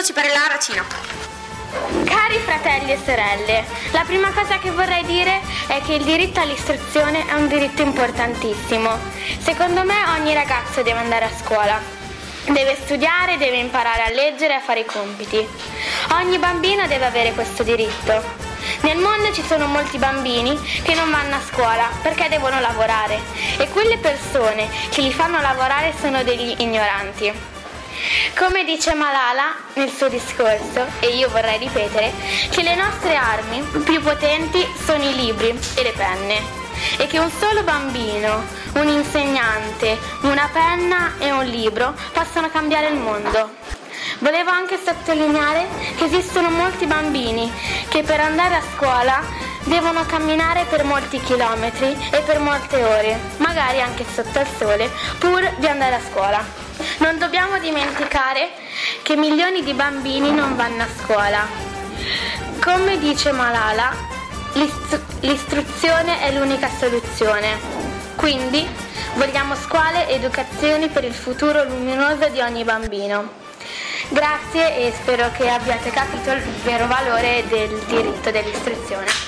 voci per il Laracino. Cari fratelli e sorelle, la prima cosa che vorrei dire è che il diritto all'istruzione è un diritto importantissimo. Secondo me ogni ragazzo deve andare a scuola, deve studiare, deve imparare a leggere e a fare i compiti. Ogni bambino deve avere questo diritto. Nel mondo ci sono molti bambini che non vanno a scuola perché devono lavorare e quelle persone che li fanno lavorare sono degli ignoranti. Come dice Malala nel suo discorso, e io vorrei ripetere, che le nostre armi più potenti sono i libri e le penne e che un solo bambino, un insegnante, una penna e un libro possono cambiare il mondo. Volevo anche sottolineare che esistono molti bambini che per andare a scuola devono camminare per molti chilometri e per molte ore, magari anche sotto il sole, pur di andare a scuola. Non dobbiamo dimenticare che milioni di bambini non vanno a scuola. Come dice Malala, l'istruzione è l'unica soluzione. Quindi vogliamo scuole e educazioni per il futuro luminoso di ogni bambino. Grazie e spero che abbiate capito il vero valore del diritto dell'istruzione.